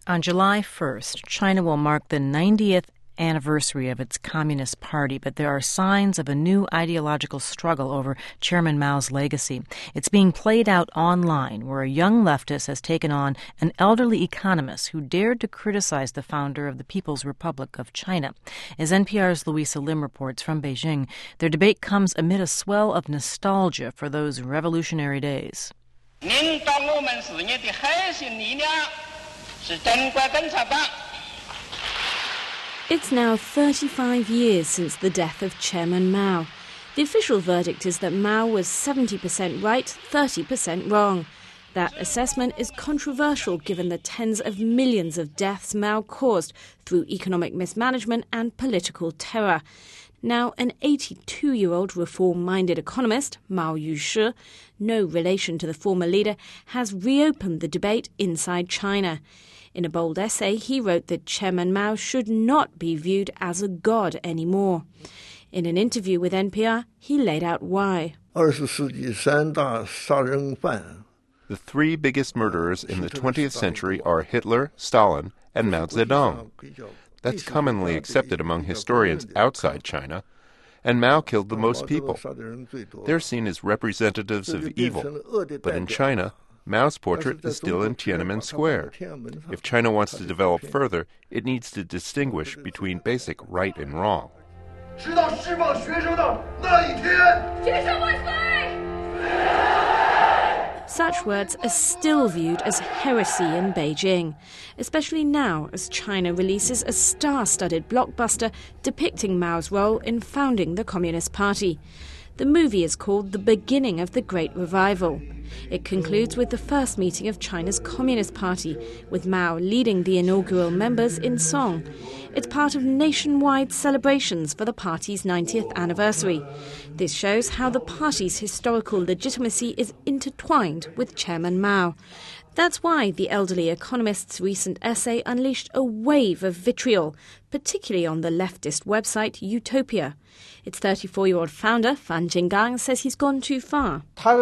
On July 1st, China will mark the 90th anniversary of its Communist Party, but there are signs of a new ideological struggle over Chairman Mao's legacy. It's being played out online, where a young leftist has taken on an elderly economist who dared to criticize the founder of the People's Republic of China. As NPR's Louisa Lim reports from Beijing, their debate comes amid a swell of nostalgia for those revolutionary days. It's now 35 years since the death of Chairman Mao. The official verdict is that Mao was 70% right, 30% wrong. That assessment is controversial given the tens of millions of deaths Mao caused through economic mismanagement and political terror. Now, an 82-year-old reform-minded economist, Mao Yushi, no relation to the former leader, has reopened the debate inside China. In a bold essay, he wrote that Chairman Mao should not be viewed as a god anymore. In an interview with NPR, he laid out why. The three biggest murderers in the 20th century are Hitler, Stalin, and Mao Zedong. That's commonly accepted among historians outside China. And Mao killed the most people. They're seen as representatives of evil. But in China, Mao's portrait is still in Tiananmen Square. If China wants to develop further, it needs to distinguish between basic right and wrong. Such words are still viewed as heresy in Beijing, especially now as China releases a star-studded blockbuster depicting Mao's role in founding the Communist Party. The movie is called The Beginning of the Great Revival. It concludes with the first meeting of China's Communist Party, with Mao leading the inaugural members in song. It's part of nationwide celebrations for the party's 90th anniversary. This shows how the party's historical legitimacy is intertwined with Chairman Mao. That's why the elderly economist's recent essay unleashed a wave of vitriol, particularly on the leftist website Utopia. Its 34-year-old founder, Fan Jinggang, says he's gone too far.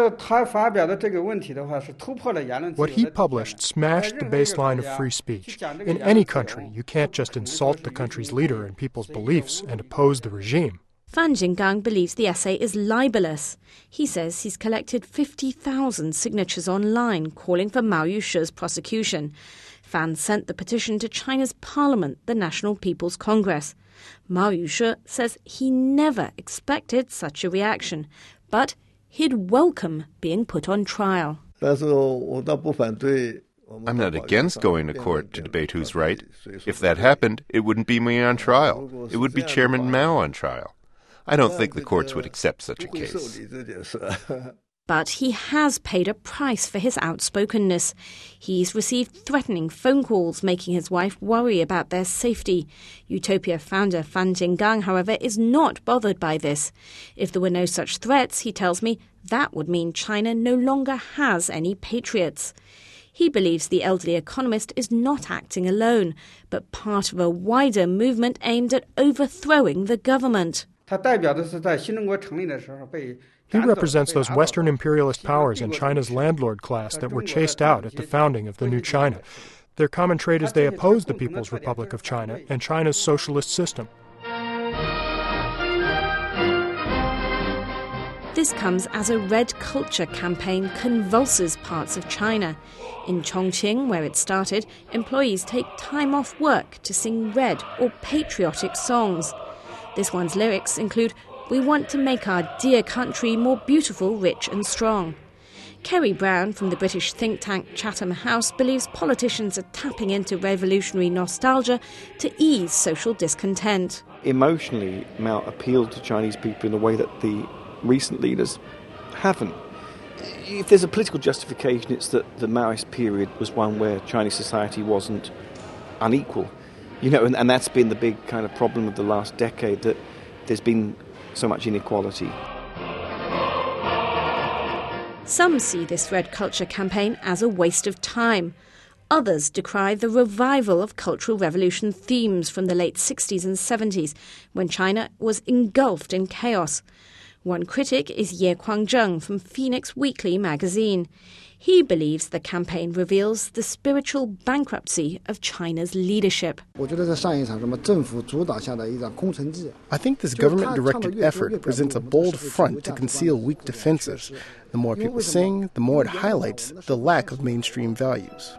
What he published smashed the baseline of free speech. In any country, you can't just insult the country's leader and people's beliefs and oppose the regime. Fan Jinggang believes the essay is libelous. He says he's collected 50,000 signatures online calling for Mao Yushi's prosecution. Fan sent the petition to China's parliament, the National People's Congress. Mao Yushi says he never expected such a reaction, but he'd welcome being put on trial. I'm not against going to court to debate who's right. If that happened, it wouldn't be me on trial. It would be Chairman Mao on trial. I don't think the courts would accept such a case. But he has paid a price for his outspokenness. He's received threatening phone calls, making his wife worry about their safety. Utopia founder Fan Jinggang, however, is not bothered by this. If there were no such threats, he tells me, that would mean China no longer has any patriots. He believes the elderly economist is not acting alone, but part of a wider movement aimed at overthrowing the government. He represents those Western imperialist powers and China's landlord class that were chased out at the founding of the new China. Their common trait is they oppose the People's Republic of China and China's socialist system. This comes as a red culture campaign convulses parts of China. In Chongqing, where it started, employees take time off work to sing red or patriotic songs. This one's lyrics include, "We want to make our dear country more beautiful, rich and strong." Kerry Brown from the British think tank Chatham House believes politicians are tapping into revolutionary nostalgia to ease social discontent. Emotionally, Mao appealed to Chinese people in a way that the recent leaders haven't. If there's a political justification, it's that the Maoist period was one where Chinese society wasn't unequal. And that's been the big kind of problem of the last decade, that there's been so much inequality. Some see this red culture campaign as a waste of time. Others decry the revival of Cultural Revolution themes from the late 60s and 70s, when China was engulfed in chaos. One critic is Ye Kuangjeng from Phoenix Weekly magazine. He believes the campaign reveals the spiritual bankruptcy of China's leadership. I think this government-directed effort presents a bold front to conceal weak defenses. The more people sing, the more it highlights the lack of mainstream values.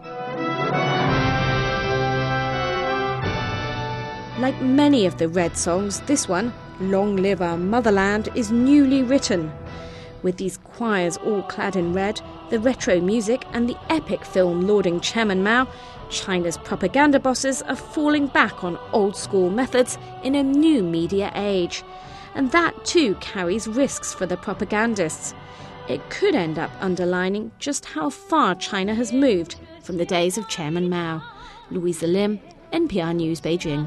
Like many of the Red songs, this one, Long Live Our Motherland, is newly written. With these choirs all clad in red, the retro music and the epic film lauding Chairman Mao, China's propaganda bosses are falling back on old-school methods in a new media age. And that too carries risks for the propagandists. It could end up underlining just how far China has moved from the days of Chairman Mao. Louisa Lim, NPR News, Beijing.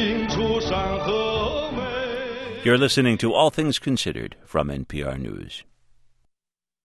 You're listening to All Things Considered from NPR News.